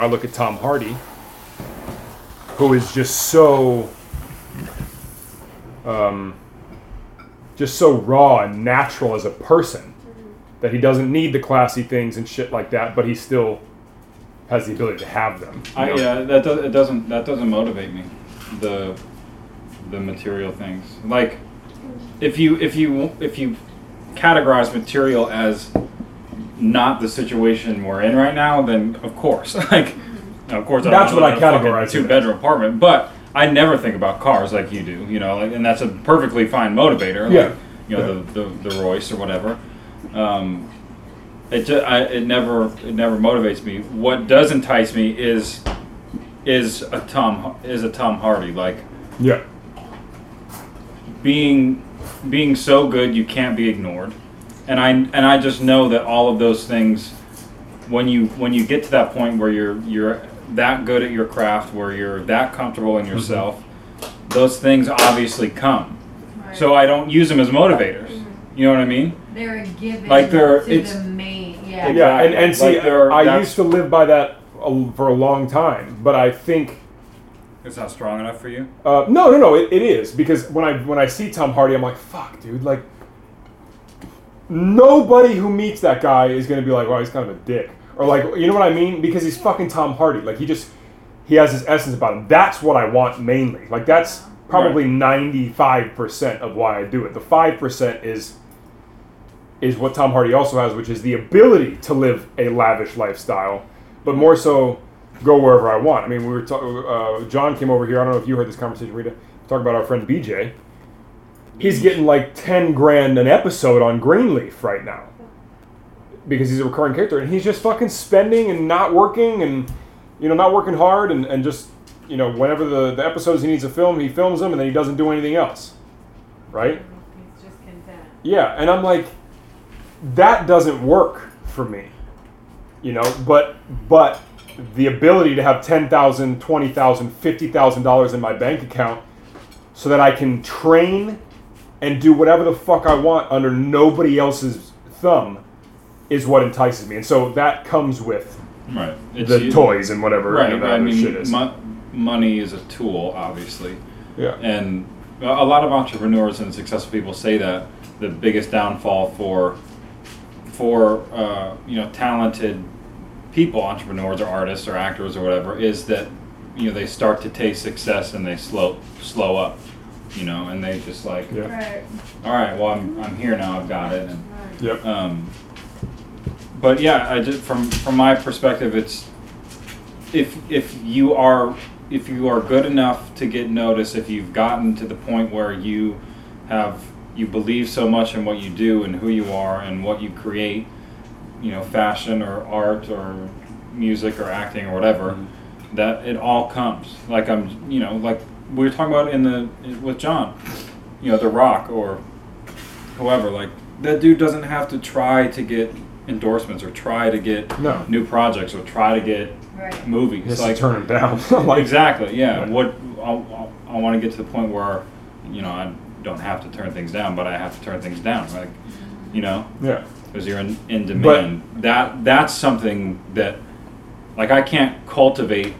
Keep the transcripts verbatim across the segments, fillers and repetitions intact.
I look at Tom Hardy, who is just so, um, just so raw and natural as a person that he doesn't need the classy things and shit like that, but he still has the ability to have them. I, yeah, that does, it doesn't that doesn't motivate me. The the material things, like if you if you if you categorize material as not the situation we're in right now, then of course, like, of course, I that's don't what I categorize. Two bedroom apartment, but I never think about cars like you do, you know, like, and that's a perfectly fine motivator. Like, yeah, you know, yeah. the, the the Royce or whatever. Um, it just, I, it never it never motivates me. What does entice me is is a Tom is a Tom Hardy, like yeah, being being so good you can't be ignored. And I and I just know that all of those things, when you when you get to that point where you're you're that good at your craft, where you're that comfortable in yourself, mm-hmm. those things obviously come. Right. So I don't use them as motivators. Mm-hmm. You know what I mean? They're a given. Like they're to it's the main. Yeah. Exactly. Yeah, and and see, like I used to live by that for a long time, but I think it's not strong enough for you. Uh, no, no, no. It, it is, because when I when I see Tom Hardy, I'm like, fuck, dude, like. Nobody who meets that guy is going to be like, well, he's kind of a dick. Or like, you know what I mean? Because he's fucking Tom Hardy. Like, he just, he has his essence about him. That's what I want mainly. Like, that's probably right. ninety-five percent of why I do it. The five percent is is what Tom Hardy also has, which is the ability to live a lavish lifestyle, but more so go wherever I want. I mean, we were talking, uh, John came over here. I don't know if you heard this conversation, Rita. Talking about our friend B J. He's getting like ten grand an episode on Greenleaf right now because he's a recurring character, and he's just fucking spending and not working and, you know, not working hard and, and just, you know, whenever the, the episodes he needs to film, he films them, and then he doesn't do anything else. Right? He's just content. Yeah, and I'm like, that doesn't work for me. You know, but but the ability to have ten thousand dollars, twenty thousand dollars, fifty thousand dollars in my bank account so that I can train and do whatever the fuck I want under nobody else's thumb is what entices me. And so that comes with right. It's the you, toys and whatever right, you know, I mean, shit is. Mo- money is a tool, obviously. Yeah. And a lot of entrepreneurs and successful people say that the biggest downfall for for uh, you know talented people, entrepreneurs or artists or actors or whatever, is that you know they start to taste success and they slow slow up. You know, and they just like, yeah. Right. all right, well, I'm I'm here now, I've got it. And, yep. Um, but yeah, I just from from my perspective, it's if if you are if you are good enough to get noticed, if you've gotten to the point where you have you believe so much in what you do and who you are and what you create, you know, fashion or art or music or acting or whatever, mm-hmm. that it all comes. Like I'm, you know, like. We were talking about in the with John, you know, The Rock or whoever. Like that dude doesn't have to try to get endorsements or try to get no. new projects or try to get right. He movies. has like to turn them down. like, exactly. Yeah. Right. What I I want to get to the point where, you know, I don't have to turn things down, but I have to turn things down. Like, you know. Yeah. Because you're in, in demand. But that that's something that, like, I can't cultivate.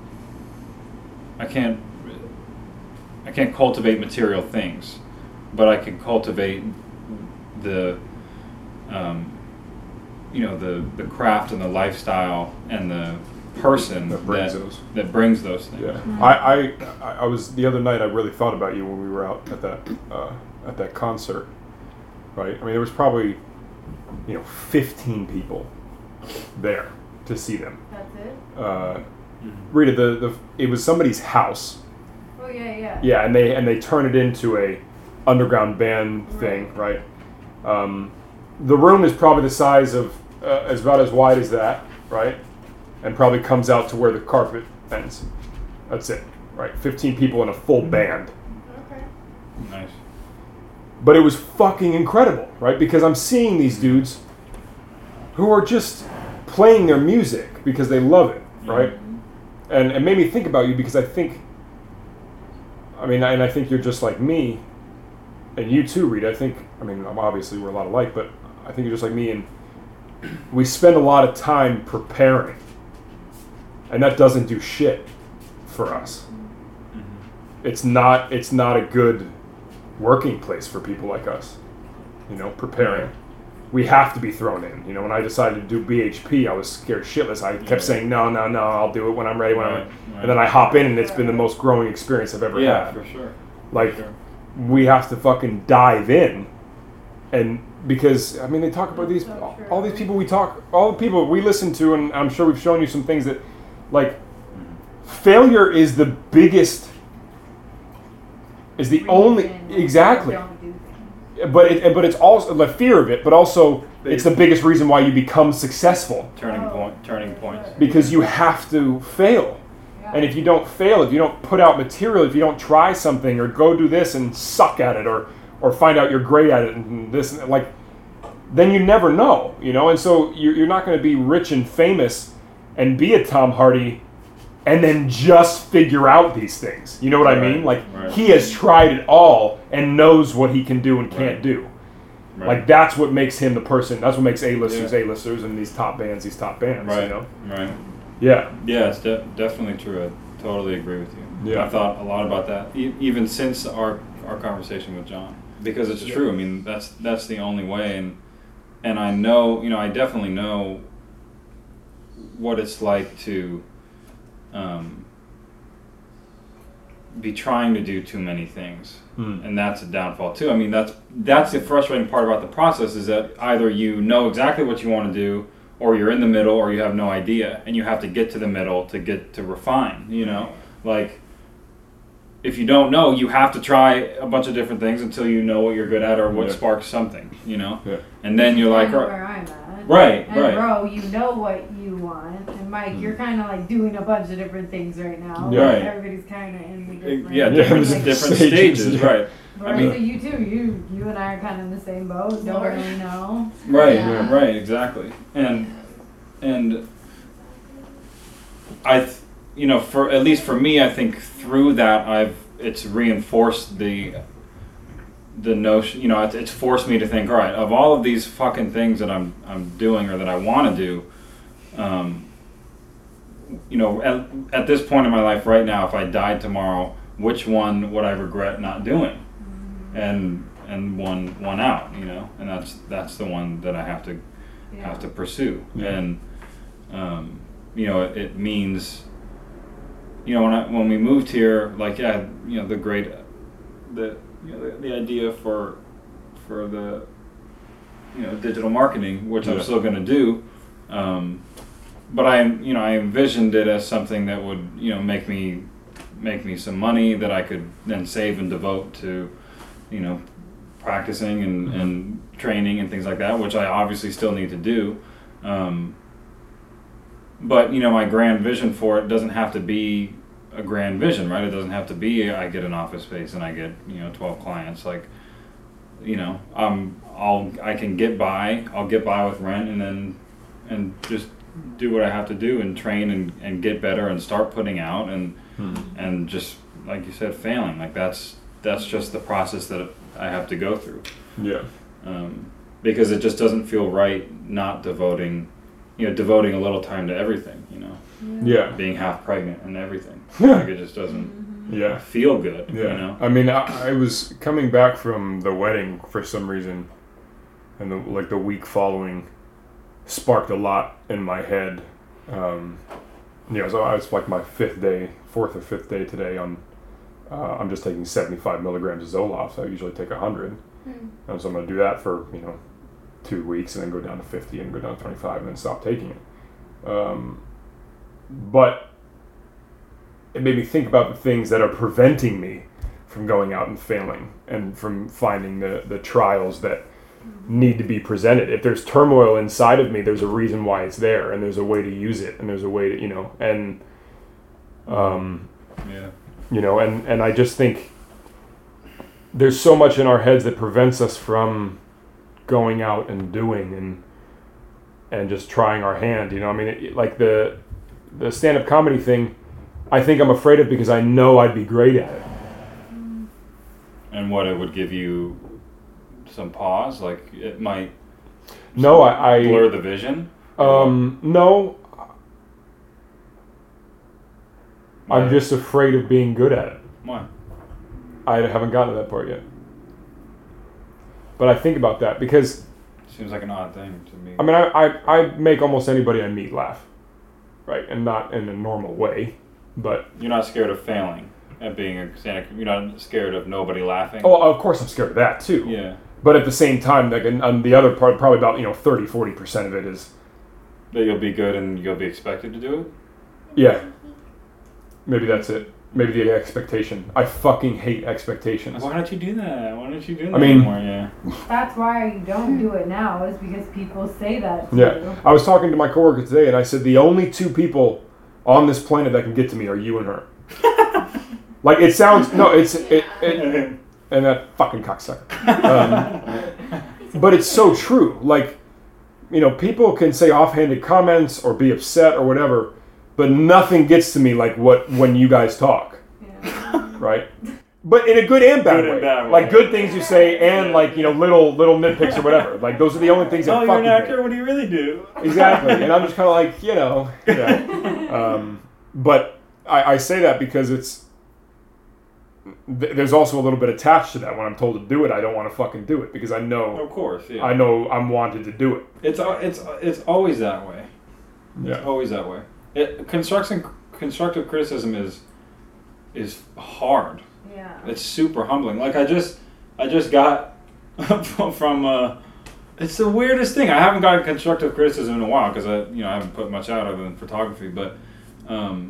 I can't. I can't cultivate material things, but I can cultivate the, um, you know, the, the craft and the lifestyle and the person that brings that, those. that brings those things. Yeah, mm-hmm. I, I I was the other night. I really thought about you when we were out at that uh, at that concert, right? I mean, there was probably, you know, fifteen people there to see them. That's it. Uh, mm-hmm. Rita, the, the it was somebody's house. Oh yeah, yeah. Yeah, and they and they turn it into a underground band right. thing, right? Um, the room is probably the size of uh, is about as wide as that, right? And probably comes out to where the carpet ends. That's it, right? Fifteen people in a full band. Okay. Nice. But it was fucking incredible, right? Because I'm seeing these dudes who are just playing their music because they love it, right? Mm-hmm. And it made me think about you because I think. I mean, and I think you're just like me, and you too, Rita. I think, I mean, obviously we're a lot alike, but I think you're just like me, and we spend a lot of time preparing and that doesn't do shit for us. Mm-hmm. It's not. It's not a good working place for people like us. You know, preparing. We have to be thrown in. You know, when I decided to do B H P, I was scared shitless. I kept Yeah. saying, no, no, no, I'll do it when I'm ready. When Right, I'm, right. and then I hop in, and it's been the most growing experience I've ever Yeah, had. for sure. Like, For sure. we have to fucking dive in, and because I mean, they talk about these, So all, true. all these people we talk, all the people we listen to, and I'm sure we've shown you some things that, like, failure is the biggest, is the only Reason why exactly. people don't do things. But it, but it's also the fear of it, but also it's the biggest reason why you become successful, Turning Oh, point. Turning for points. sure. because you have to fail. Yeah. And if you don't fail, if you don't put out material, if you don't try something or go do this and suck at it, or or find out you're great at it and this and like, then you never know, you know. And so you're, you're not going to be rich and famous and be a Tom Hardy and then just figure out these things. You know what I Right, mean? Like, right. he has tried it all and knows what he can do and can't Right. do. Right. Like, that's what makes him the person. That's what makes A-listers Yeah. A-listers and these top bands these top bands. Right. You know? Right. Yeah. Yeah, it's de- definitely true. I totally agree with you. Yeah. I thought a lot about that, e- even since our our conversation with John, because it's Yeah. true. I mean, that's that's the only way, and and I know, you know, I definitely know what it's like to um, be trying to do too many things. Hmm. And that's a downfall too. I mean, that's that's the frustrating part about the process, is that either you know exactly what you want to do, or you're in the middle, or you have no idea, and you have to get to the middle to get to refine. You know, like if you don't know, you have to try a bunch of different things until you know what you're good at or what Yeah. sparks something. You know, Yeah. and then you're like, Kinda right, where I'm at. right, And right. bro, you know what you want, and Mike, you're kind of like doing a bunch of different things right now. Yeah. Like, Right. everybody's kind of in the Uh, different. yeah, Yeah, different there's different stages, stages, yeah. right? Right, I mean- so you too, you you and I are kind of in the same boat. Don't Lord. really know. Right, Yeah. right, exactly. And and I, th- you know, for at least for me, I think through that I've it's reinforced the the notion. You know, it's, it's forced me to think. All right, of all of these fucking things that I'm I'm doing or that I want to do, um, you know, at, at this point in my life right now, if I died tomorrow, which one would I regret not doing? And and one one out, you know, and that's that's the one that I have to Yeah. have to pursue. Yeah. And um, you know, it, it means, you know, when I when we moved here, like yeah, you know, the great the you know the, the idea for for the you know digital marketing, which I'm Yeah. still going to do. Um, but I you know I envisioned it as something that would you know make me make me some money that I could then save and devote to you know practicing and, Mhm. and training and things like that, which I obviously still need to do. Um, but you know my grand vision for it doesn't have to be a grand vision, right? It doesn't have to be I get an office space and I get you know twelve clients. Like you know um, I'll I can get by. I'll get by with rent and then and just do what I have to do and train and, and get better and start putting out and Hmm. and just like you said, failing. Like that's that's just the process that I have to go through. Yeah. Um, because it just doesn't feel right not devoting, you know, devoting a little time to everything. You know, Yeah. being half pregnant and everything. Yeah. Like it just doesn't Yeah. feel good. Yeah. You know. I mean, I, I was coming back from the wedding for some reason, and the, like the week following sparked a lot in my head. Um, yeah, so I was like my fifth day, fourth or fifth day today on. Uh, I'm just taking seventy-five milligrams of Zoloft. I usually take one hundred, Hmm. and so I'm going to do that for you know two weeks, and then go down to fifty, and go down to twenty-five, and then stop taking it. Um, but it made me think about the things that are preventing me from going out and failing, and from finding the, the trials that need to be presented. If there's turmoil inside of me, there's a reason why it's there, and there's a way to use it, and there's a way to, you know, and, um, Yeah. you know, and, and I just think there's so much in our heads that prevents us from going out and doing and, and just trying our hand, you know, I mean, it, like the, the stand-up comedy thing, I think I'm afraid of because I know I'd be great at it. And what it would give you some pause, like it might No, I, I blur the vision. Um, no. I'm Right. just afraid of being good at it. Why? I haven't gotten to that part yet. But I think about that because, Seems like an odd thing to me. I mean, I, I, I make almost anybody I meet laugh. Right? And not in a normal way, but... You're not scared of failing at being a stand-up. You're not scared of nobody laughing. Oh, of course I'm scared of that too. Yeah. But at the same time, like, and, and the other part, probably about, you know, thirty, forty percent of it is... That you'll be good and you'll be expected to do it? Yeah. Maybe that's it. Maybe the expectation. I fucking hate expectations. Why don't you do that? Why don't you do that I mean- anymore? Yeah. That's why you don't do it now, is because people say that to Yeah. you. I was talking to my coworker today, and I said the only two people on this planet that can get to me are you and her. Like, it sounds... No, it's... It, it, and that fucking cocksucker. Um, but it's so true. Like, you know, people can say offhanded comments or be upset or whatever, but nothing gets to me like what when you guys talk, Yeah. right? But in a good and bad Good way. and bad way. Like good things you say and like, you know, little little nitpicks or whatever. Like those are the only things that Oh, fuck you're an with me. actor? What do you really do? Exactly. And I'm just kind of like, you know, yeah. Um, but I, I say that because it's, th- there's also a little bit attached to that. When I'm told to do it, I don't want to fucking do it because I know, Of course, yeah. I know I'm wanted to do it. It's al- it's it's always that way. It's Yeah. always that way. It, construction constructive criticism is is hard. Yeah. It's super humbling. Like I just I just got from uh, it's the weirdest thing. I haven't gotten constructive criticism in a while because I you know I haven't put much out other than photography. But um,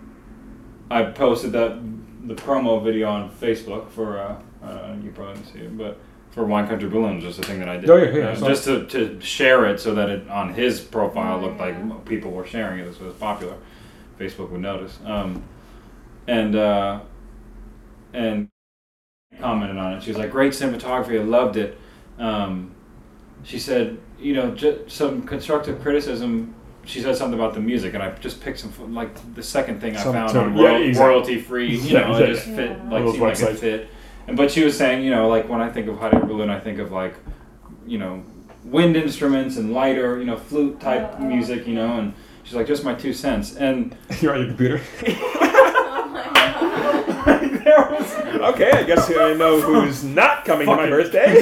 I posted that the promo video on Facebook for uh, uh, you probably didn't see it, but for Wine Country Balloons, just a thing that I did. Oh, yeah, yeah, I Uh, saw just to, to share it so that it on his profile looked like people were sharing it. This was popular. Facebook would notice. Um, and uh, and commented on it. She was like, "Great cinematography. I loved it." Um, she said, "You know, just some constructive criticism." She said something about the music, and I just picked some like the second thing I Some found term- on yeah, royal, exactly. royalty free. You Yeah, know, yeah, it just yeah. fit Yeah. like Those seemed like it websites. fit. And but she was saying, you know, like when I think of hot air balloon, I think of like, you know, wind instruments and lighter, you know, flute type Oh, oh. music, you know, and she's like, just my two cents. And You're on your computer. Oh my god. there was Okay, I guess I know who's not coming to my birthday.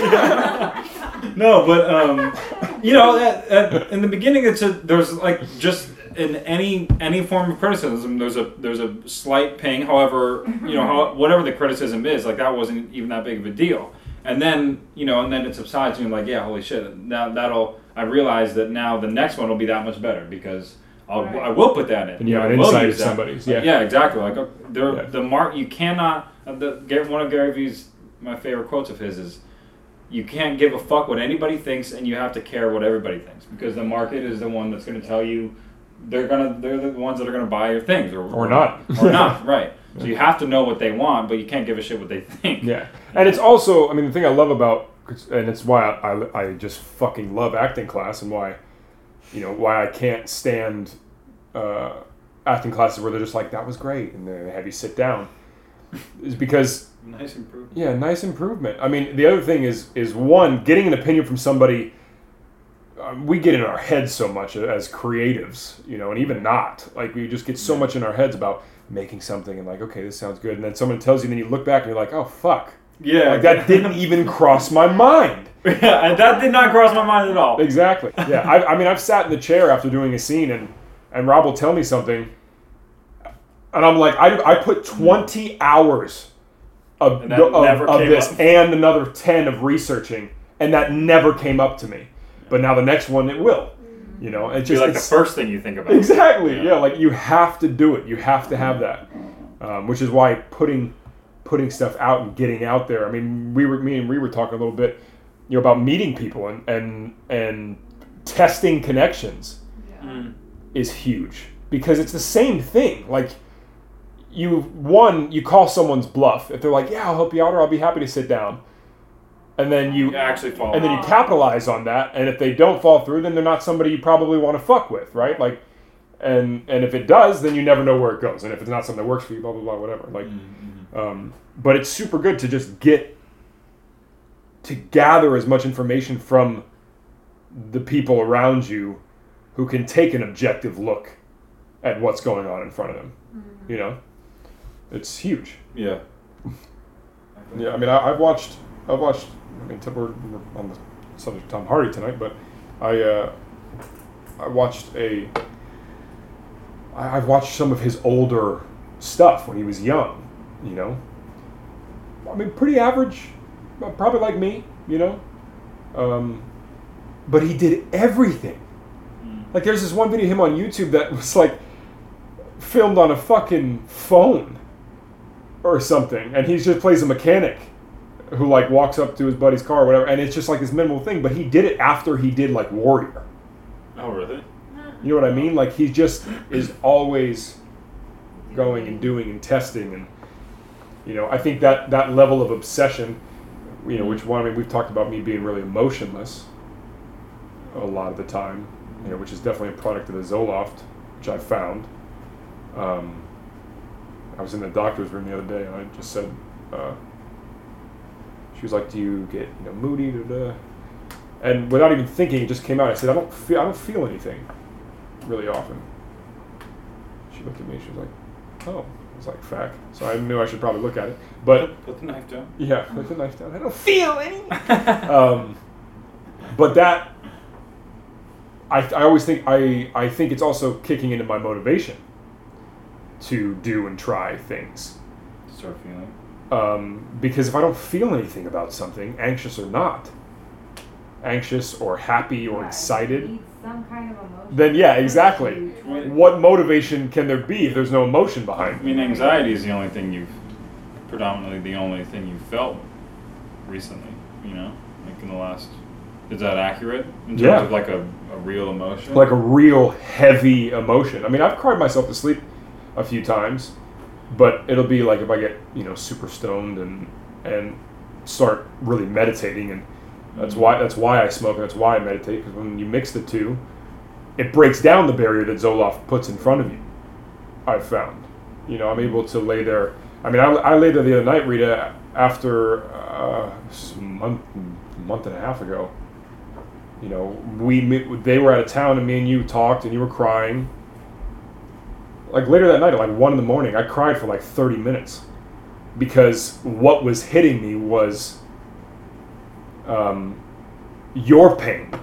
no, but um, you know, at, at, in the beginning, it's a there's like just in any any form of criticism, there's a there's a slight ping. However, you know, how, whatever the criticism is, like that wasn't even that big of a deal. And then you know, and then it subsides, and you're like, yeah, holy shit. Now that'll I realize that now the next one will be that much better because I'll Right. I will put that in. And you have I an will insight use of that. somebody's, yeah. yeah, exactly. Like uh, there, Yeah. the mark you cannot. Uh, the, Gar- one of Gary Vee's my favorite quotes of his is. You can't give a fuck what anybody thinks, and you have to care what everybody thinks because the market is the one that's going to tell you they're gonna they're the ones that are going to buy your things or, Or not. or not right. So you have to know what they want, but you can't give a shit what they think. Yeah, and it's also, I mean, the thing I love about, and it's why I, I, I just fucking love acting class, and why, you know, why I can't stand uh, acting classes where they're just like, that was great, and they have you sit down, is because, Nice improvement. yeah, nice improvement. I mean, the other thing is, is one, getting an opinion from somebody, um, we get in our heads so much as creatives, you know, and even not, like, we just get so much in our heads about making something, and like, okay, this sounds good, and then someone tells you, and then you look back, and you're like, oh, fuck. Yeah, Like, that didn't even cross my mind. yeah, and that did not cross my mind at all. Exactly. Yeah. I, I mean, I've sat in the chair after doing a scene, and, and Rob will tell me something, and I'm like, I, I put twenty hours of, And that of, never of came this up. and another ten of researching, and that never came up to me. But now the next one, it will. You know, it's It's just like the it's- first thing you think about. Exactly. Yeah. Yeah. Like you have to do it. You have to have that, um, which is why putting putting stuff out and getting out there. I mean, we were me and we were talking a little bit, you know, about meeting people and and and testing connections Mm. is huge because it's the same thing. Like you one you call someone's bluff if they're like, yeah, I'll help you out or I'll be happy to sit down, and then you You actually fall. and then you capitalize on that, and if they don't fall through, then they're not somebody you probably want to fuck with, right? Like, and and if it does, then you never know where it goes, and if it's not something that works for you, blah blah blah, whatever. Like, Mm-hmm. um, but it's super good to just get to gather as much information from the people around you who can take an objective look at what's going on in front of them, you know. It's huge. Yeah. Yeah, I mean, I, I've watched, I've watched. I mean, we're, we're on the subject of Tom Hardy tonight, but I, uh, I watched a. I, I've watched some of his older stuff when he was young. You know. I mean, pretty average, probably like me. You know. Um, but he did everything. Like, there's this one video of him on YouTube that was like filmed on a fucking phone or something, and he just plays a mechanic who like walks up to his buddy's car or whatever, and it's just like this minimal thing, but he did it after he did like Warrior. Oh, really? You know what I mean? Like, he just is always going and doing and testing, and you know, I think that that level of obsession, you know, which one, I mean, we've talked about me being really emotionless a lot of the time, you know, which is definitely a product of the Zoloft, which I found. Um, I was in the doctor's room the other day, and I just said, uh, she was like, "Do you get, you know, moody?" Da, da. And without even thinking, it just came out. I said, "I don't feel, I don't feel anything, really often." She looked at me. She was like, "Oh," I was like, "Fact." So I knew I should probably look at it. But Put, put the knife down. yeah, put the knife down. I don't feel any. um, but that. I, I always think I, I think it's also kicking into my motivation to do and try things. Start feeling. Um, because if I don't feel anything about something, anxious or not, anxious or happy or Yeah, excited, you need some kind of emotion. then yeah, exactly. Right. What motivation can there be if there's no emotion behind I it? mean, anxiety is the only thing you've, predominantly the only thing you've felt recently, you know? Like in the last, is that accurate? In terms Yeah. of like a, a real emotion? Like a real heavy emotion. I mean, I've cried myself to sleep a few times, but it'll be like if I get, you know, super stoned and and start really meditating, and that's why that's why I smoke and that's why I meditate, because when you mix the two, it breaks down the barrier that Zoloft puts in front of you. I've found, you know, I'm able to lay there. I mean, I, I lay there the other night, Rita, after uh, a month month and a half ago. You know, we they were out of town, and me and you talked, and you were crying. Like later that night, at like one in the morning, I cried for like thirty minutes, because what was hitting me was um, your pain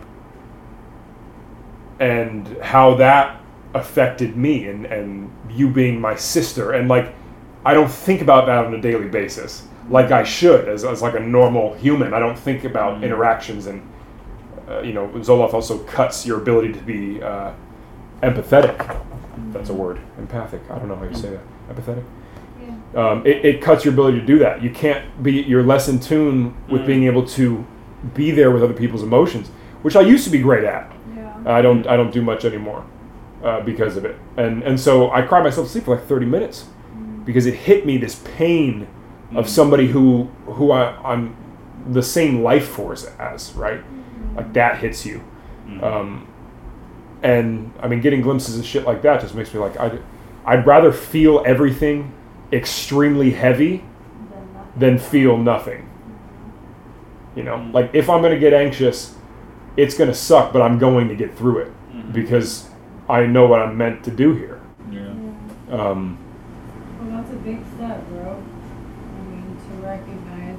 and how that affected me, and, and you being my sister, and like I don't think about that on a daily basis like I should as as like a normal human. I don't think about Mm-hmm. interactions and. Uh, you know, Zoloft also cuts your ability to be uh, empathetic. That's a word. Empathic. I don't know how you say that. Empathetic. Yeah. Um, it, it cuts your ability to do that. You can't be. You're less in tune with Mm. being able to be there with other people's emotions, which I used to be great at. Yeah. I don't. I don't do much anymore uh, because of it. And and so I cried myself to sleep for like thirty minutes because it hit me, this pain of Mm. somebody who who I, I'm the same life force as, right? Like that hits you. Mhm. Um, and I mean, getting glimpses of shit like that just makes me like, I'd, I'd rather feel everything extremely heavy Then nothing. than feel nothing. You know, Mhm. like if I'm going to get anxious, it's going to suck, but I'm going to get through it Mhm. because I know what I'm meant to do here. Yeah. Yeah. Um, Well, that's a big step, bro. I mean, to recognize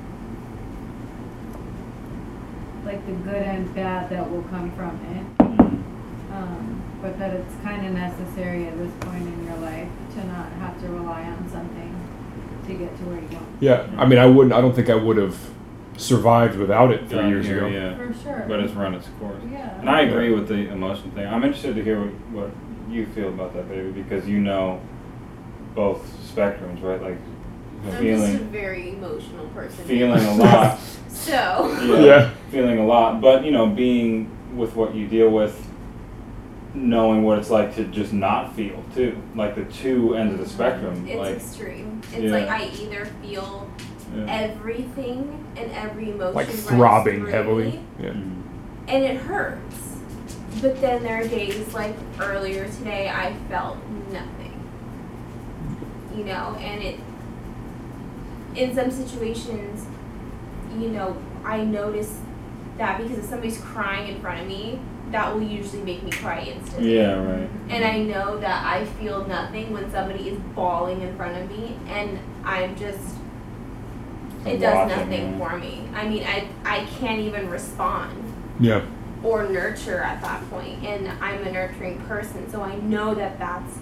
like the good and bad that will come from it, Mhm. um, but that it's kind of necessary at this point in your life to not have to rely on something to get to where you want. yeah, I mean, I wouldn't, I don't think I would have survived without it three Down years here, ago. Yeah. For sure. But it's run its course. Yeah. And I agree with the emotion thing. I'm interested to hear what, what you feel about that, baby, because you know both spectrums, right? Like I'm just a feeling, very emotional person. feeling a lot. So. Yeah, Yeah. feeling a lot, but you know, being with what you deal with, knowing what it's like to just not feel too, like the two ends of the spectrum. It's like, extreme. It's Yeah. like I either feel yeah. everything and every emotion Like runs throbbing through heavily. me, Yeah. Mhm. and it hurts. But then there are days like earlier today I felt nothing. You know, and it in some situations, you know, I notice that because if somebody's crying in front of me, that will usually make me cry instantly. Yeah, right. And I know that I feel nothing when somebody is bawling in front of me, and I'm just, it does Watching, nothing yeah. for me. I mean, I I can't even respond Yeah. or nurture at that point, and I'm a nurturing person, so I know that that's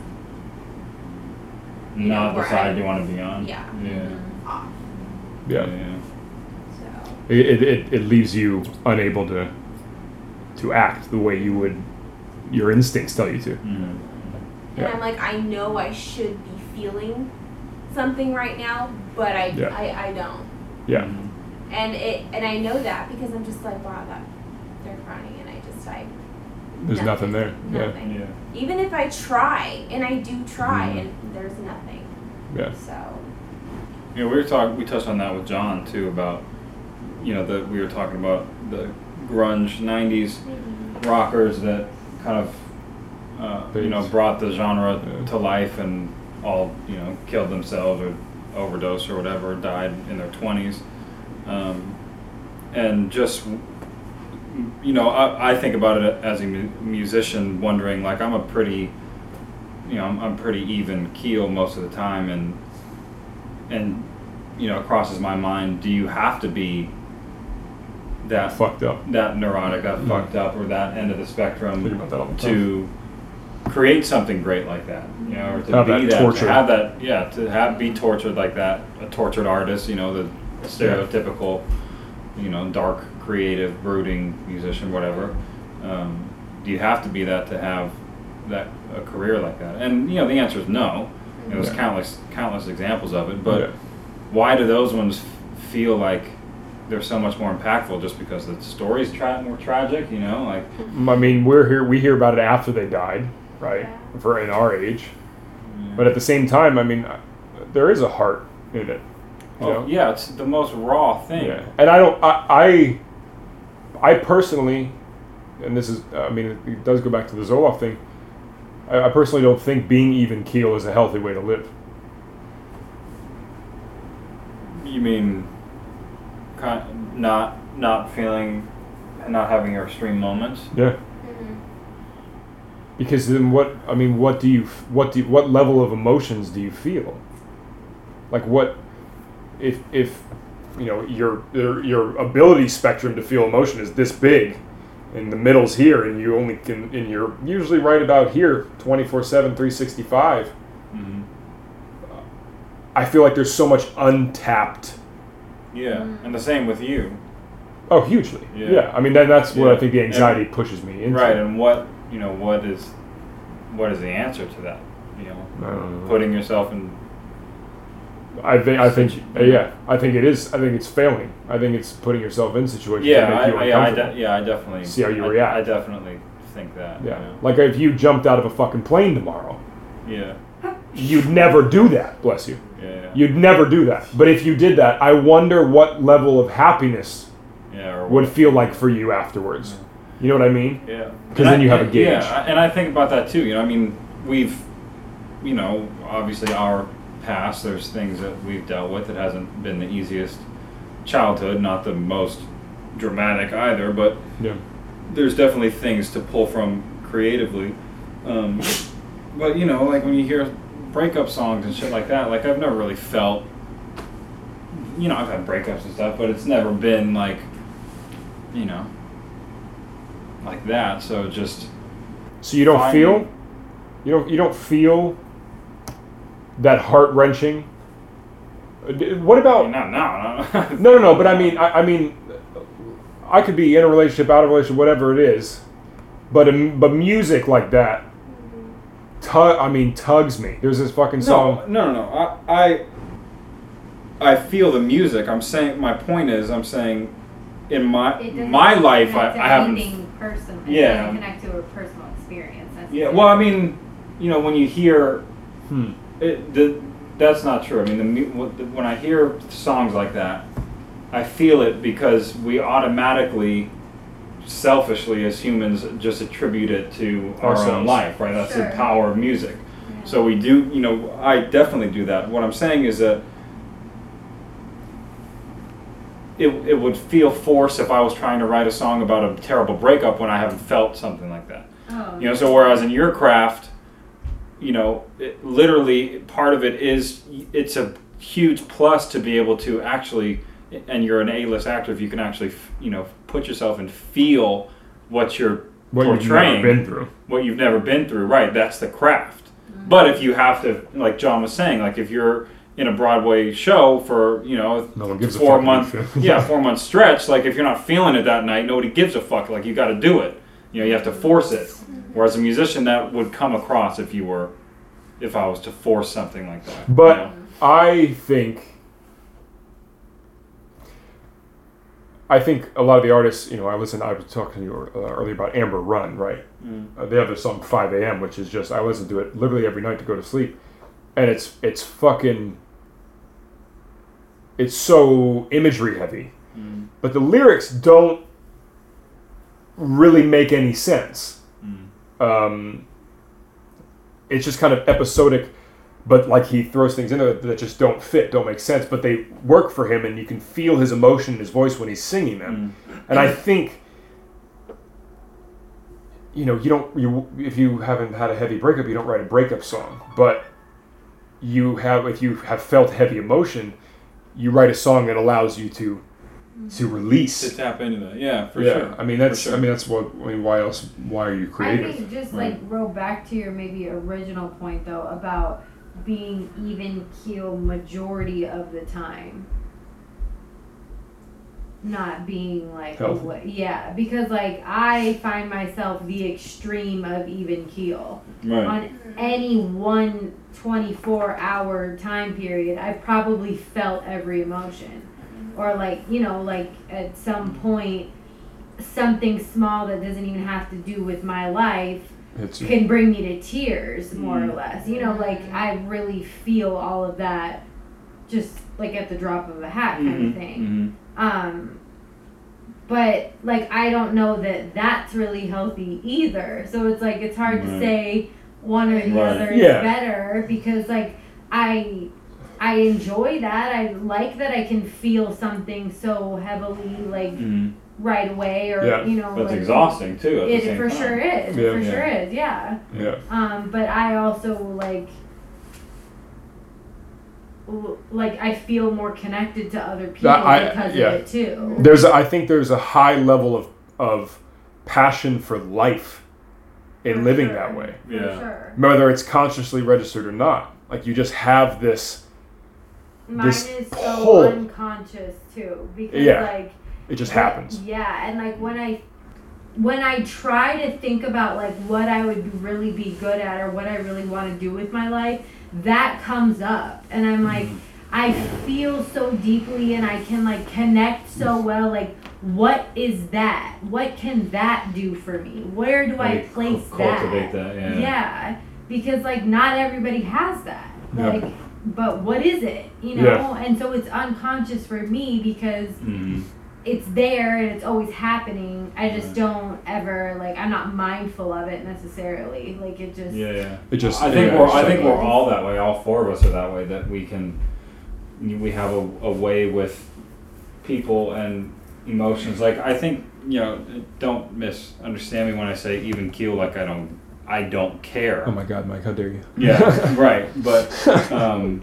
you know, Not the where side I- you want to be on. yeah. Yeah. off. Yeah. So It, it, it, it leaves you unable to to act the way you would, your instincts tell you to. Mhm. and Yeah. I'm like, I know I should be feeling something right now, but I Yeah. I, I don't. Yeah. Mhm. And it and I know that because I'm just like, wow, that they're crying, and I just I There's nothing there. Yeah. nothing. Yeah. Even if I try, and I do try, Mhm. and there's nothing. Yeah. So Yeah, we were talking. We touched on that with John too about, you know, the we were talking about the grunge nineties rockers that kind of, uh, you know, Thanks. brought the genre Yeah. to life and all, you know, killed themselves or overdosed or whatever, died in their twenties, um, and just, you know, I, I think about it as a mu- musician, wondering like I'm a pretty, you know, I'm, I'm pretty even keel most of the time, and and you know, it crosses my mind, do you have to be that Fucked up. that neurotic, that Mhm. fucked up, or that end of the Think spectrum about that all the time. to create something great like that, you know, or to Have be that that, torture. to have that, yeah, to have be tortured like that, a tortured artist, you know, the stereotypical, you know, dark, creative, brooding musician, whatever. Um, do you have to be that to have that a career like that? And you know, the answer is no. You know, there's Yeah. countless countless examples of it, but Yeah. why do those ones f- feel like they're so much more impactful just because the story's tra- more tragic, you know, like I mean, we're here. We hear about it after they died, right? Yeah. For in our age, but at the same time, I mean, uh, there is a heart in it. You oh, know? yeah, it's the most raw thing. Yeah. And I don't. I. I, I personally, and this is. I mean, it, it does go back to the Zoloft thing. I, I personally don't think being even keel is a healthy way to live. You mean kind not not feeling not having your extreme moments? Yeah. Because then what? I mean, what do you? What do? What level of emotions do you feel? Like what? If if you know your your, your ability spectrum to feel emotion is this big, and the middle's here, and you only can, and you're usually right about here, twenty-four seven, three sixty-five. Mm-hmm. I feel like there's so much untapped. Yeah, and the same with you, Oh, hugely. Yeah. Yeah. I mean, that, that's what Yeah. I think the anxiety And- pushes me into. right? And what you know, what is what is the answer to that? You know, I don't know. putting yourself in. I think. I think. Situ- uh, yeah. I think it is. I think it's failing. I think it's putting yourself in situations Yeah, that make you I, yeah, I uncomfortable. de- yeah, I definitely See how you I, react. I definitely think that. Yeah. You know? Like if you jumped out of a fucking plane tomorrow, Yeah. you'd never do that. Bless you. Yeah. Yeah. You'd never do that. But if you did that, I wonder what level of happiness yeah or would feel like for you afterwards. You know what I mean? Yeah. 'Cause And then I- you have a gauge. Yeah, and I think about that too. You know, I mean, we've, you know, obviously our past, there's things that we've dealt with. It hasn't been the easiest childhood, not the most dramatic either, but Yeah. there's definitely things to pull from creatively. Um, but, you know, like when you hear breakup songs and shit like that, like I've never really felt, you know, I've had breakups and stuff, but it's never been like, you know, like that. So just So you don't Finding- feel, you don't you don't feel that heart wrenching. What about not now. No, no no no? But I mean I, I mean, I could be in a relationship, out of a relationship, whatever it is, but um, but music like that, tug I mean tugs me. There's this fucking no, song. no, no, no. I, I I feel the music. I'm saying my point is I'm saying in my It doesn't my life I, connect to I haven't. anything personal. It Yeah. doesn't connect to a personal experience. That's Yeah. the Well, I thing. mean, you know, when you hear Hmm. it, the, that's not true. I mean, the, mu- when I hear songs like that, I feel it because we automatically, selfishly as humans, just attribute it to our own Ourselves. life, right? That's the Sure. power of music. Yeah. So we do, you know, I definitely do that. What I'm saying is that it it would feel forced if I was trying to write a song about a terrible breakup when I haven't felt something like that. Oh, You know, so whereas in your craft, you know, it, literally part of it is it's a huge plus to be able to actually, and you're an A-list actor, if you can actually, you know, put yourself and feel what you're What portraying, you've never been through. what you've never been through, right? That's the craft. Mm-hmm. But if you have to, like John was saying, like if you're in a Broadway show for, you know, No one gives a four fuck month, what you feel. yeah, four month stretch, like if you're not feeling it that night, nobody gives a fuck. Like you got to do it. You know, you have to force it. Whereas a musician, that would come across if you were, if I was to force something like that. But you know? I think, I think a lot of the artists, you know, I listened, I was talking to you uh, earlier about Amber Run, right? Mm. Uh, they have their song five a.m., which is just, I listen to it literally every night to go to sleep. And it's, it's fucking, it's so imagery heavy. Mm. But the lyrics don't really make any sense. Mm. Um, it's just kind of episodic, but like he throws things in there that just don't fit, don't make sense, but they work for him, and you can feel his emotion in his voice when he's singing them. Mm. And I think, you know, you don't, you if you haven't had a heavy breakup, you don't write a breakup song, but you have, if you have felt heavy emotion, you write a song that allows you to to release. To tap into that, yeah, for yeah, sure. I mean that's For sure. I mean that's what I mean. Why else? Why are you I creative? think just Right. like roll back to your maybe original point though about being even keel majority of the time, not being like Healthy. away. Yeah, because like I find myself the extreme of even keel Right. on any one twenty-four hour time period. I've probably felt every emotion, or like you know like at some point something small that doesn't even have to do with my life It's, can bring me to tears, more Mm. or less. You know, like I really feel all of that just like at the drop of a hat kind Mhm, of thing. mhm. Um, but like I don't know that that's really healthy either. So it's like it's hard to Right. say one or the Right. other Yeah. is better because like I I enjoy that. I like that I can feel something so heavily like Mhm. right away or Yeah. you know But it's like, exhausting too. At the It same for time. sure is. Yeah. It for Yeah. sure is. Yeah. yeah. Um, but I also like, l- like I feel more connected to other people That- I- because yeah. of it too. There's a, I think there's a high level of of passion for life in For living sure. that way, For Yeah. sure. whether it's consciously registered or not. Like you just have this. Mine This is so pull. unconscious too because Yeah. like It just when- happens. Yeah, and like when I when I try to think about like what I would really be good at or what I really want to do with my life, that comes up and I'm like Mm-hmm. I feel so deeply and I can like connect so well like what is that? What can that do for me? Where do I Like, place cu- that? cultivate that, yeah. Yeah, because like not everybody has that. Yeah. Like but what is it? You know? Yeah. And so it's unconscious for me because Mhm. it's there and it's always happening. I just Right. don't ever like I'm not mindful of it necessarily. Like it just Yeah, yeah. It just. I think yeah, we're it's I like- think we're all that way. All four of us are that way. That we can we have a, a way with people and emotions. Like I think you know. Don't misunderstand me when I say even keel. Like I don't I don't care. Oh my God, Mike! How dare you? Yeah, right. But um,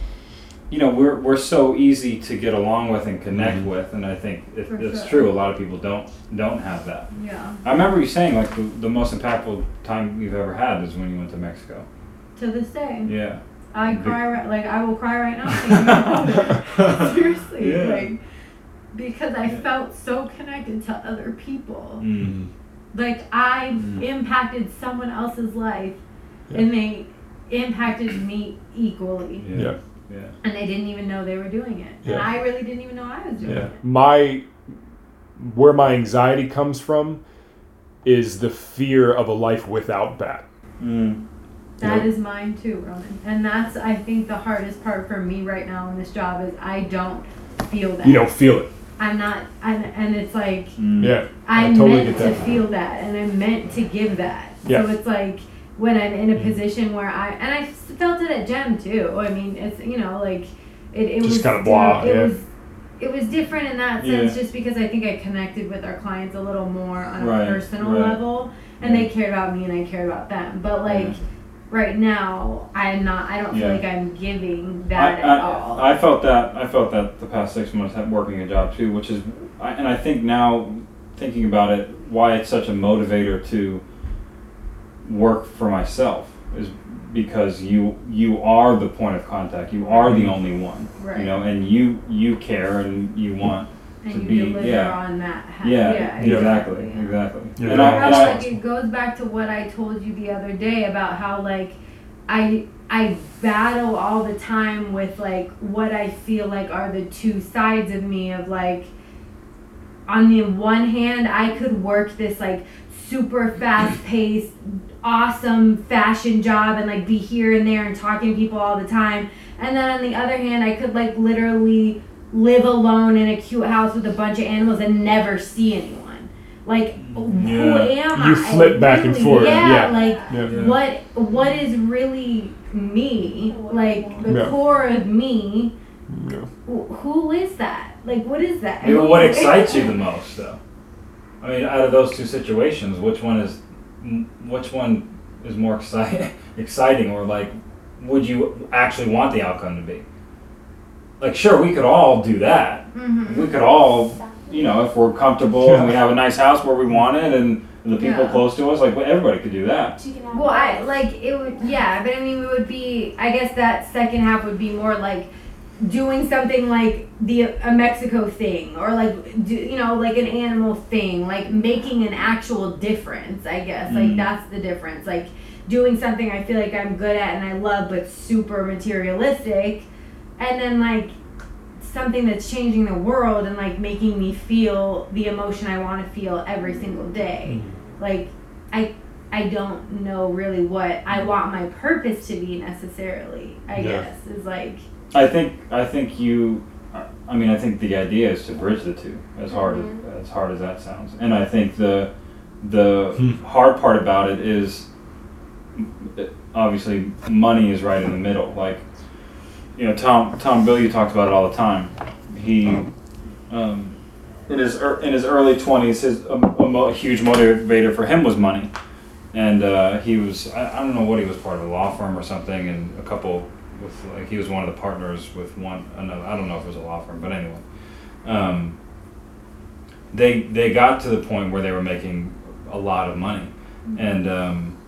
you know, we're we're so easy to get along with and connect Mhm. with, and I think it, For it's sure. true. A lot of people don't don't have that. yeah. I remember you saying like the, the most impactful time you've ever had is when you went to Mexico. To this day. Yeah. I Big- cry right, like I will cry right now thinking about it. Seriously. Yeah. Like because I felt so connected to other people. Mm. Like I Mm. impacted someone else's life Yeah. and they impacted me equally. Yeah. Yeah. Yeah. And they didn't even know they were doing it. And Yeah. I really didn't even know I was doing Yeah. it. My where my anxiety comes from is the fear of a life without that. Mm. That Yeah. is mine too, Roman. And that's I think the hardest part for me right now in this job is I don't feel that. You don't feel it. I'm not and, and it's like Mm. Yeah. I I'm totally meant get to that. feel that and I'm meant to give that. Yeah. So it's like when I'm in a position where I and I felt it at Gem too. I mean, it's you know like it, it Just was kinda blah, it yeah. was it was different in that Yeah. sense, just because I think I connected with our clients a little more on a Right, personal right. level, and Yeah. they cared about me and I cared about them. But like Yeah. right now, I'm not. I don't feel Yeah. like I'm giving I, that I, at all. I felt that I felt that the past six months had working a job too, which is, I, and I think now thinking about it, why it's such a motivator to work for myself is because you you are the point of contact. You are the only one, Right. you know, and you you care and you want and to you be deliver yeah on that. Ha- yeah, yeah, exactly yeah. exactly. Yeah. And I, Well, and I, like it goes back to what I told you the other day about how like I I battle all the time with like what I feel like are the two sides of me of like on the one hand I could work this like super fast paced awesome fashion job and like be here and there and talking to people all the time, and then on the other hand I could like literally live alone in a cute house with a bunch of animals and never see anyone. Like who Yeah. am I? You flip back and Really? forth, Yeah, yeah. like Yeah. what what is really me? Like the Yeah. core of me. Yeah. Wh- Who is that? Like what is that? Maybe what excites you the most, though? I mean, out of those two situations, which one is, m- which one is more exciting, exciting, or like, would you actually want the outcome to be? Like, sure, we could all do that. Mhm. We could all, you know, if we're comfortable and we have a nice house where we want it, and the people Yeah. close to us, like, well, everybody could do that. Chicken out Well, I of like it would, yeah, but I mean, it would be. I guess that second half would be more like doing something like the a Mexico thing, or like do, you know, like an animal thing, like making an actual difference. I guess like Mm. that's the difference. Like doing something I feel like I'm good at and I love, but super materialistic, and then like something that's changing the world and like making me feel the emotion I want to feel every single day. Like I I don't know really what I want my purpose to be necessarily. I Yeah. guess is like I think I think you I mean I think the idea is to bridge the two, as hard Mhm. as as hard as that sounds. And I think the the Hmm. hard part about it is obviously money is right in the middle. Like, you know, Tom Tom Bilyeu talks about it all the time. He um, in his ear- in his early twenties, his a, a mo- huge motivator for him was money, and uh, he was I, I don't know what he was part of, a law firm or something, and a couple with like he was one of the partners with one another. I don't know if it was a law firm, but anyway, um, they they got to the point where they were making a lot of money, and um,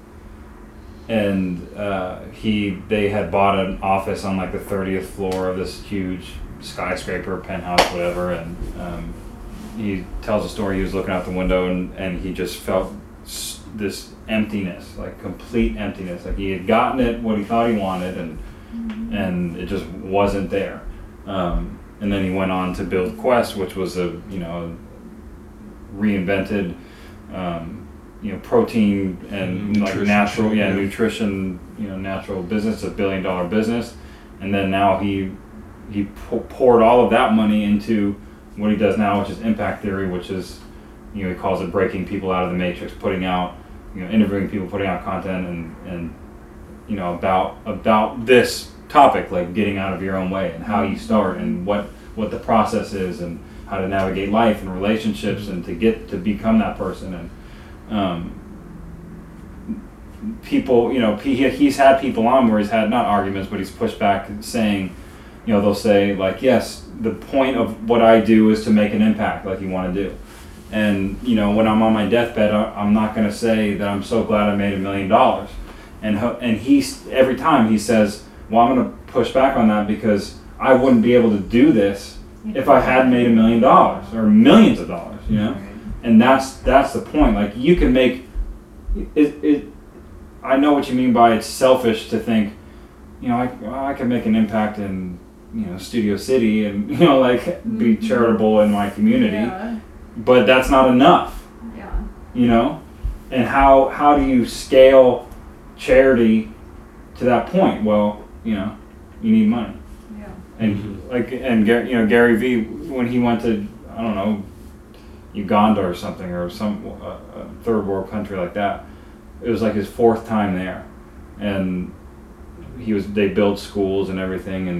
and uh, he they had bought an office on like the thirtieth floor of this huge skyscraper, penthouse, whatever, and um, he tells a story. He was looking out the window and, and he just felt s- this emptiness, like complete emptiness. Like he had gotten it, what he thought he wanted, and and it just wasn't there. Um, and then he went on to build Quest, which was a you know reinvented um, you know protein and like Nutrition, natural yeah, yeah. nutrition you know natural business, a billion dollar business. And then now he he pou- poured all of that money into what he does now, which is impact theory, which is, you know, he calls it breaking people out of the matrix, putting out, you know, interviewing people, putting out content, and and you know about about this topic, like getting out of your own way and how you start and what what the process is and how to navigate life and relationships and to get to become that person. And um, people, you know, he, he's had people on where he's had not arguments, but he's pushed back saying, you know, they'll say like, yes, the point of what I do is to make an impact, like you want to do. And, you know, when I'm on my deathbed, I- I'm not going to say that I'm so glad I made a million dollars. And ho- and he's, every time he says, well, I'm going to push back on that because I wouldn't be able to do this if I had made a million dollars or millions of dollars, you know? And that's that's the point. Like, you can make, it, it, I know what you mean by it's selfish to think, you know, I, well, I can make an impact in, you know, Studio City and, you know, like be Mhm. charitable in my community, yeah, but that's not enough, yeah. you know? And how, how do you scale charity to that point? Well, you know, you need money. Yeah. And like, and Gar- you know, Gary Vee, when he went to, I don't know, Uganda or something, or some uh, a third world country like that, it was like his fourth time there, and he was they built schools and everything, and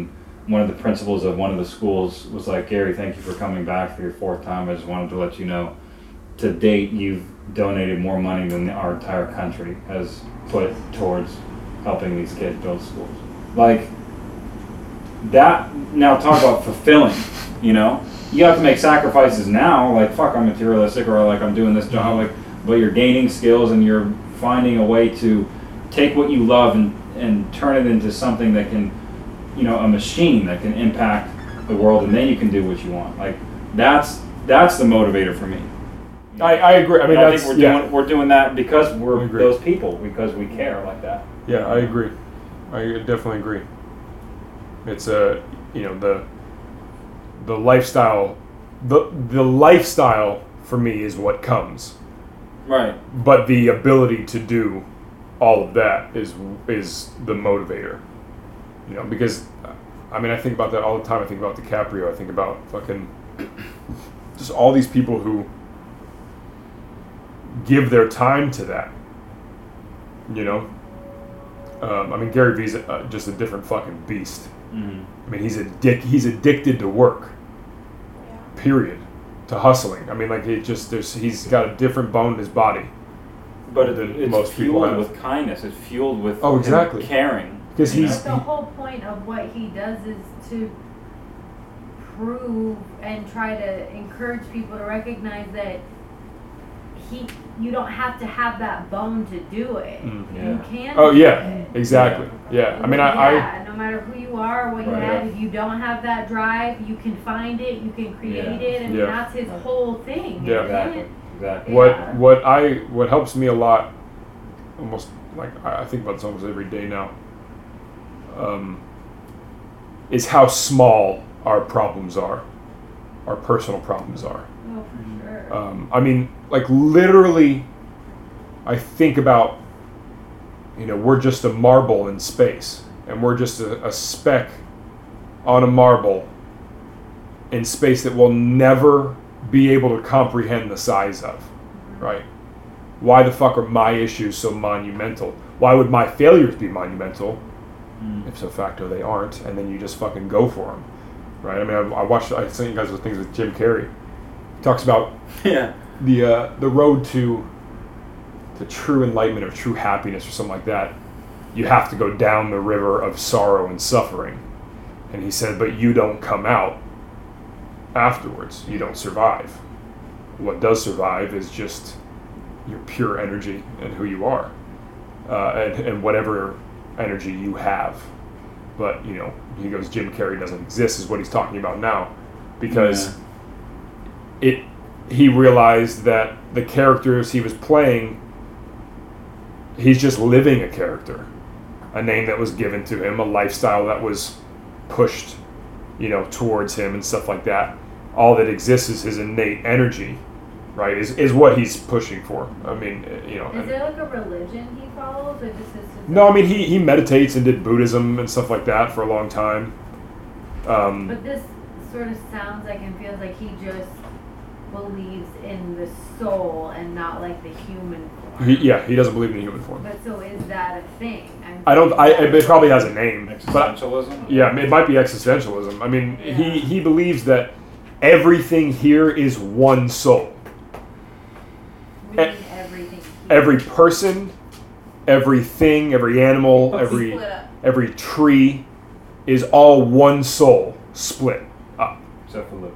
one of the principals of one of the schools was like, Gary, thank you for coming back for your fourth time. I just wanted to let you know, to date, you've donated more money than our entire country has put towards helping these kids build schools. Like, that, now talk about fulfilling, you know? You have to make sacrifices now, like, fuck, I'm materialistic, or like, I'm doing this job, like, but you're gaining skills and you're finding a way to take what you love and, and turn it into something that can, you know, a machine that can impact the world, and then you can do what you want. Like, that's that's the motivator for me. I, I agree. I mean, and I that's, think we're yeah. doing we're doing that because I we're agree. those people, because we care like that. Yeah, I agree. I definitely agree. It's a, you know, the the lifestyle, the the lifestyle for me is what comes. Right. But the ability to do all of that is is the motivator. You know, because I mean, I think about that all the time. I think about DiCaprio. I think about fucking just all these people who give their time to that. You know, um, I mean, Gary Vee's uh, just a different fucking beast. Mm-hmm. I mean, he's addic- he's addicted to work. Yeah. Period. To hustling. I mean, like it just there's he's got a different bone in his body. But it, than it's most people fueled have. with kindness. It's fueled with Oh, him exactly. caring. Because you he's know? The whole point of what he does is to prove and try to encourage people to recognize that he, you don't have to have that bone to do it. Mm. You Yeah. can. Oh, do yeah. it. exactly. Yeah. I mean, I, yeah, no matter who you are, what you Right. have, if you don't have that drive, you can find it, you can create Yeah. it, and Yeah. that's his whole thing. Yeah. isn't Exactly. it? Exactly. I what Yeah. what I what helps me a lot, almost like I I think about this almost every day now. Um, is how small our problems are, our personal problems are. Oh, for sure. Um, I mean, like literally, I think about, you know, we're just a marble in space, and we're just a, a speck on a marble in space that we'll never be able to comprehend the size of, right? Why the fuck are my issues so monumental? Why would my failures be monumental? Mm. If so facto they aren't, and then you just fucking go for them, right? I mean, I, I watched, I sent you guys those things with Jim Carrey. He talks about Yeah. the uh, the road to to true enlightenment or true happiness or something like that. You have to go down the river of sorrow and suffering, and he said, but you don't come out afterwards. You don't survive. What does survive is just your pure energy and who you are, uh, and, and whatever energy you have. But, you know, he goes, Jim Carrey doesn't exist is what he's talking about now, because Yeah. it he realized that the characters he was playing, he's just living a character, a name that was given to him, a lifestyle that was pushed, you know, towards him and stuff like that. All that exists is his innate energy, right, is, is what he's pushing for. I mean, you know. Is and- there like a religion he follows, or just his? no, I mean, he, he meditates and did Buddhism and stuff like that for a long time. Um, But this sort of sounds like and feels like he just believes in the soul and not like the human form. he, yeah, he doesn't believe in the human form. But so is that a thing? I'm I don't. I thinking it probably has a name, but Existentialism? yeah, it might be existentialism. I mean, Yeah. he he believes that everything here is one soul. we mean everything. Here. Every person, everything, every animal, every Split up. every tree is all one soul split up. Except for Luke.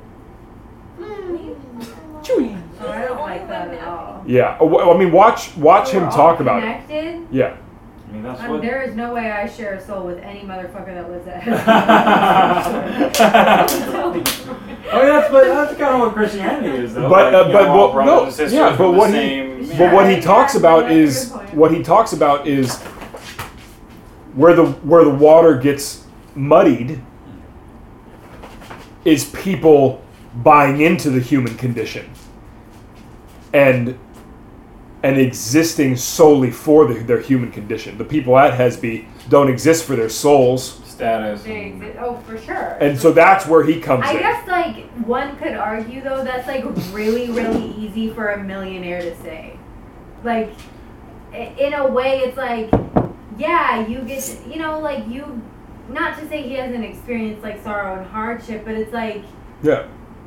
Chewy. Oh, I don't like that at all. Yeah. Oh, well, I mean, watch watch We're him all talk about it. connected. Yeah. I mean, that's Um, what. there is no way I share a soul with any motherfucker that lives at. Oh, yeah, that's but that's kind of what Christianity is, though. But Like, uh, you but know, all well, brothers no, and sisters yeah, but from the what he same, Yeah. but what he Yeah, talks about that's a is good point. what he talks about is where the where the water gets muddied is people buying into the human condition and and existing solely for the, their human condition. The people at Hesby don't exist for their souls, status. They and- exist- oh, for sure. and so that's where he comes I in. guess like one could argue though that's like really really easy for a millionaire to say. Like i- in a way it's like yeah, you get to, you know like you not to say he hasn't experienced like sorrow and hardship, but it's like Yeah.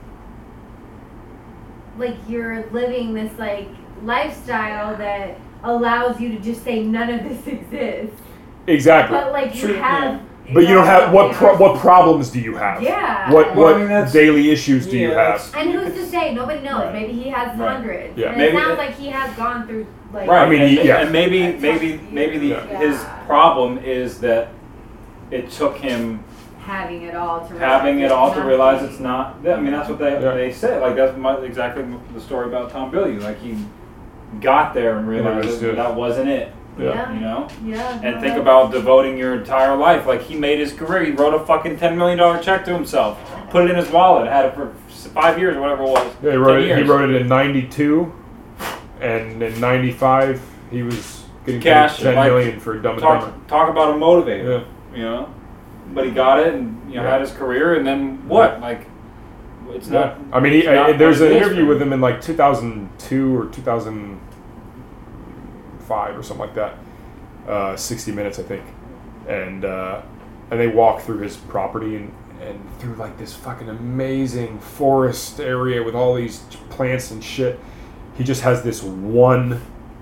like you're living this like lifestyle that allows you to just say none of this exists. Exactly. But like you True, have. But you don't have what pro- what problems do you have? Yeah. What Well, what I mean, that's- daily issues do yeah, you that's- have? And who's to say? Nobody knows. Right. Maybe he has Right. hundreds. Yeah. And Maybe it sounds that- like he has gone through like. Right. I mean, and, he- yeah. and maybe That's maybe tough. maybe the, Yeah. his problem is that it took him Having it all to realize having it it's all to nothing. realize it's not. I mean, that's what they Yeah. they say. Like that's my, exactly the story about Tom Billy. Like he got there and realized understood. that, that wasn't it. Yeah. You know. Yeah. And no, think that's- about devoting your entire life. Like he made his career. He wrote a fucking ten million dollar check to himself. Put it in his wallet. Had it for five years or whatever it was. Yeah, he wrote ten it. He years. wrote it in ninety-two, and in ninety-five he was getting Cash, paid ten like, million for Dumb and Dumber. Talk talk about a motivator. Yeah. You know. But he got it and you know Yeah. had his career and then what? Like it's Yeah. not. I mean, he, it's not I, there's what an it is interview for with him in like two thousand two or two thousand five or something like that. Uh, sixty minutes, I think, and uh, and they walk through his property and, and through like this fucking amazing forest area with all these plants and shit. He just has this one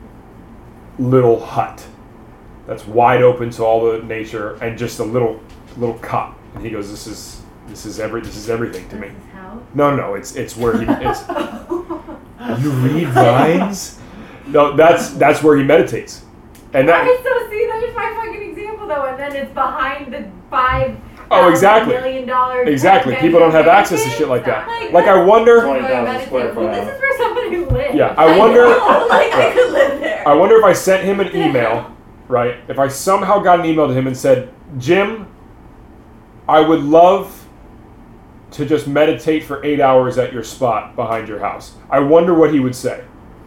little hut that's wide open to all the nature and just a little little cot. And he goes, "This is this is every this is everything to me." That's his house. No, no, it's it's where he it's. You read minds? No, that's that's where he meditates, and that. Alright, so see, there's my fucking example though, and then it's behind the five. Oh, exactly. Million dollar. Exactly. People don't have access to shit like that. Like, Like I wonder. twenty Well, thousand square foot this house. is where somebody lives. Yeah, I wonder. know, like I Yeah. could live there. I wonder if I sent him an email, right? If I somehow got an email to him and said, "Jim, I would love to just meditate for eight hours at your spot behind your house." I wonder what he would say.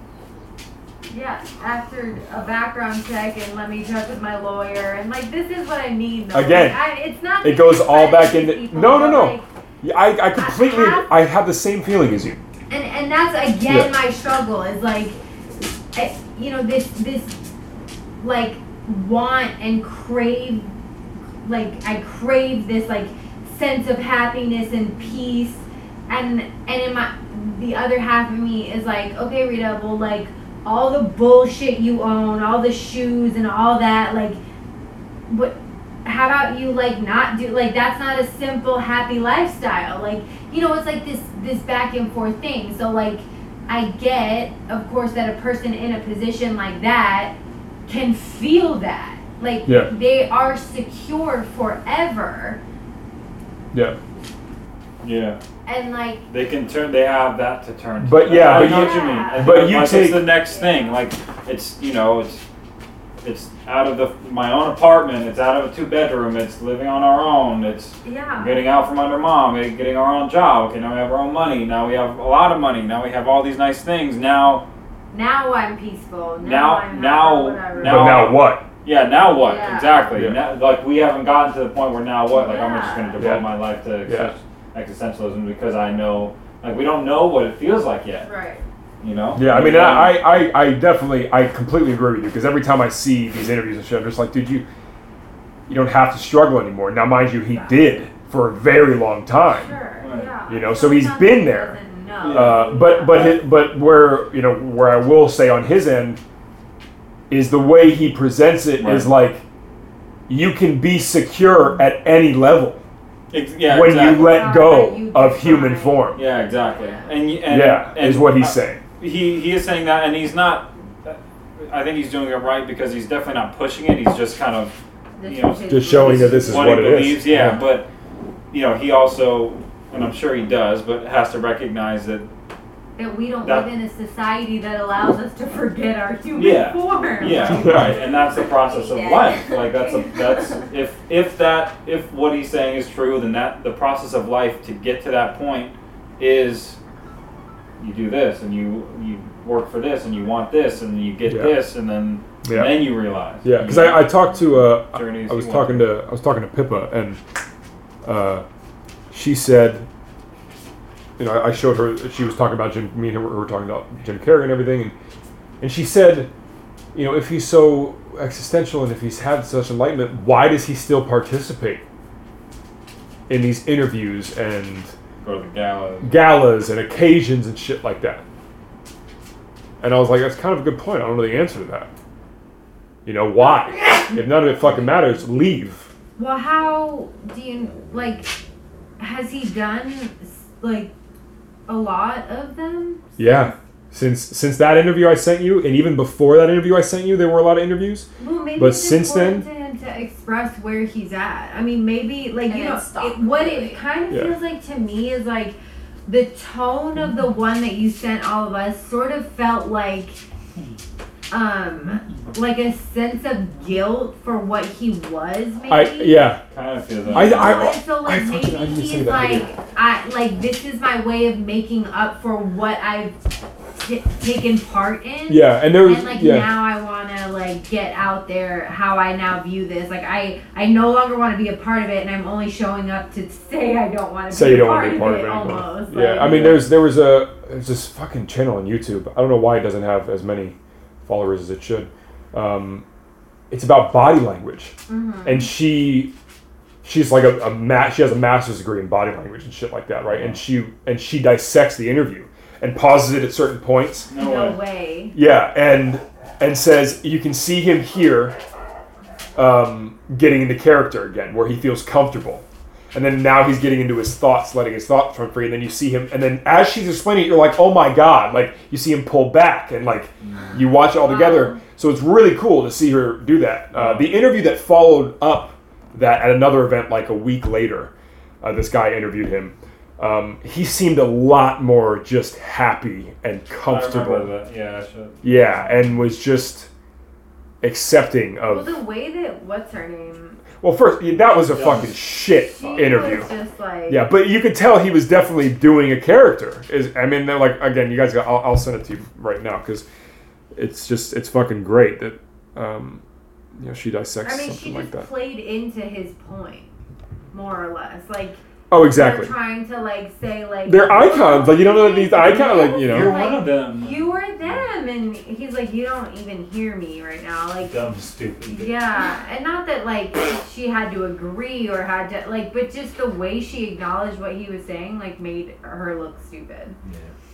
Yeah, after a background check and let me check with my lawyer and like this is what I mean though. Again, Like, I, it's not. It to goes all back discredit into. these people, No, no, but, no. like, Yeah, I, I completely. I have- I have the same feeling as you. and and that's again Yeah. my struggle is like, I, you know this this like want and crave, like I crave this like sense of happiness and peace, and and in my the other half of me is like, okay, Rita, well like all the bullshit you own, all the shoes and all that, like, what? How about you like not do like that's not a simple happy lifestyle, like you know it's like this this back and forth thing. So like I get of course that a person in a position like that can feel that like Yeah. they are secure forever Yeah. Yeah. and like They can turn. They have that to turn. to. But yeah, I but know you- what you mean. And but like, you it's take- the next thing. Like it's you know it's it's out of the my own apartment. It's out of a two bedroom. It's living on our own. It's yeah getting out from under mom. Getting our own job. Okay, now we have our own money. Now we have a lot of money. Now we have all these nice things. Now now I'm peaceful now, Now- I'm happy, now- whatever. now- But now what? yeah. Now what? Yeah. Exactly. Yeah. Now, like we haven't gotten to the point where now what? Like I'm just going to Yeah. devote Yeah. my life to Yeah. existentialism because I know. Like we don't know what it feels like yet. right You know. Yeah, I mean, I, I, I definitely, I completely agree with you because every time I see these interviews and shit, I'm just like, dude, you, you don't have to struggle anymore. Now, mind you, he did for a very long time. sure Right. yeah You know, so he's been there. Doesn't know. Uh, but but his, but where you know where I will say on his end is the way he presents it is Right. like you can be secure at any level Ex- yeah. when exactly. you let How go you of human define- form. Yeah, exactly. And y- and Yeah, and, is what he's uh, saying. He he is saying that, and he's not. I think he's doing it right because he's definitely not pushing it. He's just kind of This you know, is his Just showing that this is what he it is. believes. Yeah, Yeah. but you know, he also, and I'm sure he does, but has to recognize that. that we don't That- live in a society that allows us to forget our human Yeah. form. Yeah, right, and that's the process of life. Like that's a, that's if if that if what he's saying is true, then that the process of life to get to that point is you do this and you you work for this and you want this and you get Yeah. this and then Yeah. then you realize. Yeah, because I, I talked to uh, Journeys I was you talking to I was talking to Pippa and uh, she said, you know, I, I showed her she was talking about Jim. Me and her were talking about Jim Carrey and everything, and and she said, you know, if he's so existential and if he's had such enlightenment, why does he still participate in these interviews and Go to the gala. galas and occasions and shit like that. And I was like, that's kind of a good point. I don't know the answer to that. You know, why? If none of it fucking matters, leave. Well, how do you, like, has he done, like, a lot of them? Yeah. Since since that interview I sent you, and even before that interview I sent you, there were a lot of interviews. Well, maybe But it's since important then- to him to express where he's at. I mean, maybe, like, And you then know, stop it, what completely. it kind of Yeah. feels like to me is, like, the tone of the one that you sent all of us sort of felt like, um, like a sense of guilt for what he was, maybe. I yeah. Kind of feel that. I- I- And so like I maybe fucking- I didn't say he's that like either. I like this is my way of making up for what I've t- taken part in. Yeah, and there was And like yeah. now I want to like get out there how I now view this. Like I I no longer want to be a part of it, and I'm only showing up to say I don't want to Say be you a don't want part to be of part of it. it anymore. Almost. Yeah, like, I mean, there's there was a there's this fucking channel on YouTube. I don't know why it doesn't have as many followers as it should. Um, it's about body language, Mhm. and she she's like a, a ma- she has a master's degree in body language and shit like that, right? And she and she dissects the interview and pauses it at certain points. No, no way. way. Yeah, and and says you can see him here, um, getting into character again, where he feels comfortable, and then now he's getting into his thoughts, letting his thoughts run free, and then you see him, and then as she's explaining it, you're like, oh my god, like you see him pull back, and like you watch it all together. Wow. So it's really cool to see her do that. Uh, the interview that followed up that at another event, like a week later, uh, this guy interviewed him. Um, he seemed a lot more just happy and I comfortable. remember that. Yeah, I should. Yeah, and was just accepting Well, of. the way that what's her name? Well, first yeah, that was a Yeah. fucking shit She interview. was just like Yeah, but you could tell he was definitely doing a character. Is I mean, they're like again, you guys got. I'll, I'll send it to you right now because it's just it's fucking great that um, you know she dissects I mean, something she like just that. played into his point, more or less. Like Oh, exactly. they're trying to like say like They're icons. Like you don't know these icons. Like you know. You're Like, one of them. You are them, and he's like, you don't even hear me right now. Like, Dumb, stupid. yeah, and not that like she had to agree or had to like, but just the way she acknowledged what he was saying, like, made her look stupid. Yeah.